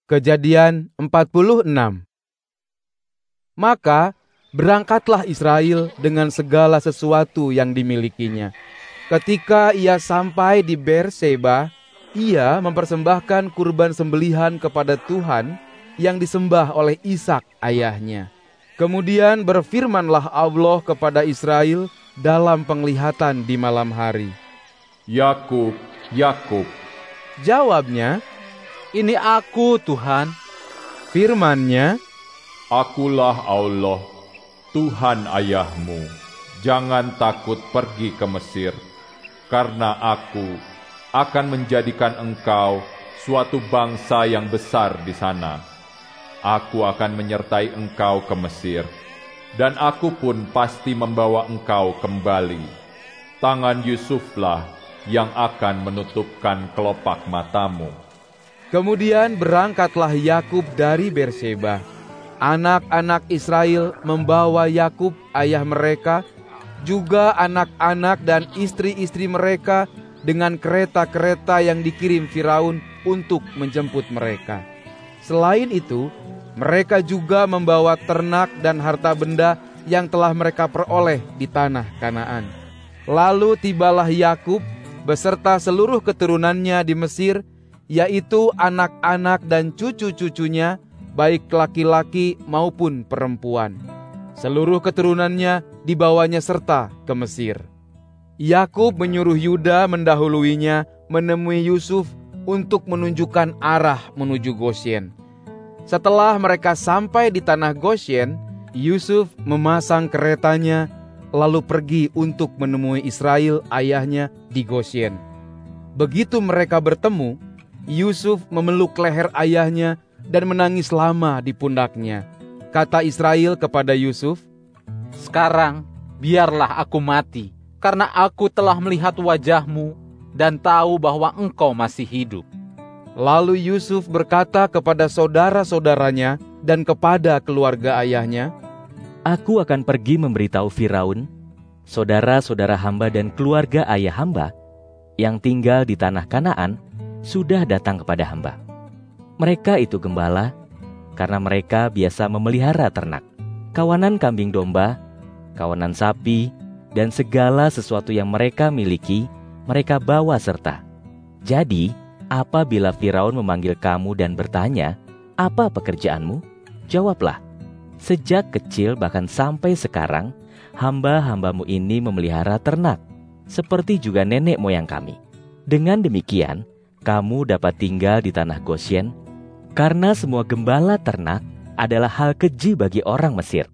Kejadian 46. Maka berangkatlah Israel dengan segala sesuatu yang dimilikinya. Ketika ia sampai di Berseba, ia mempersembahkan kurban sembelihan kepada Tuhan yang disembah oleh Ishak ayahnya. Kemudian berfirmanlah Allah kepada Israel dalam penglihatan di malam hari. Yakub, Yakub. Jawabnya, "Ini aku, Tuhan." Firman-Nya, Akulah Allah, Tuhan ayahmu. Jangan takut pergi ke Mesir, karena aku akan menjadikan engkau suatu bangsa yang besar di sana. Aku akan menyertai engkau ke Mesir, dan aku pun pasti membawa engkau kembali. Tangan Yusuflah yang akan menutupkan kelopak matamu. Kemudian berangkatlah Yakub dari Berseba. Anak-anak Israel membawa Yakub ayah mereka, juga anak-anak dan istri-istri mereka dengan kereta-kereta yang dikirim Firaun untuk menjemput mereka. Selain itu, mereka juga membawa ternak dan harta benda yang telah mereka peroleh di tanah Kanaan. Lalu tibalah Yakub beserta seluruh keturunannya di Mesir, yaitu anak-anak dan cucu-cucunya, baik laki-laki maupun perempuan. Seluruh keturunannya dibawanya serta ke Mesir. Yakub menyuruh Yuda mendahuluinya menemui Yusuf untuk menunjukkan arah menuju Gosyen. Setelah mereka sampai di tanah Gosyen, Yusuf memasang keretanya lalu pergi untuk menemui Israel ayahnya di Gosyen. Begitu mereka bertemu, Yusuf memeluk leher ayahnya dan menangis lama di pundaknya. Kata Israel kepada Yusuf, "Sekarang biarlah aku mati, karena aku telah melihat wajahmu dan tahu bahwa engkau masih hidup." Lalu Yusuf berkata kepada saudara-saudaranya dan kepada keluarga ayahnya, "Aku akan pergi memberitahu Firaun, saudara-saudara hamba dan keluarga ayah hamba yang tinggal di tanah Kanaan sudah datang kepada hamba. Mereka itu gembala, karena mereka biasa memelihara ternak, kawanan kambing domba, kawanan sapi, dan segala sesuatu yang mereka miliki, mereka bawa serta. Jadi, apabila Firaun memanggil kamu dan bertanya, 'Apa pekerjaanmu?' jawablah, 'Sejak kecil bahkan sampai sekarang, hamba-hambamu ini memelihara ternak, seperti juga nenek moyang kami.' Dengan demikian, kamu dapat tinggal di tanah Gosyen, karena semua gembala ternak adalah hal keji bagi orang Mesir.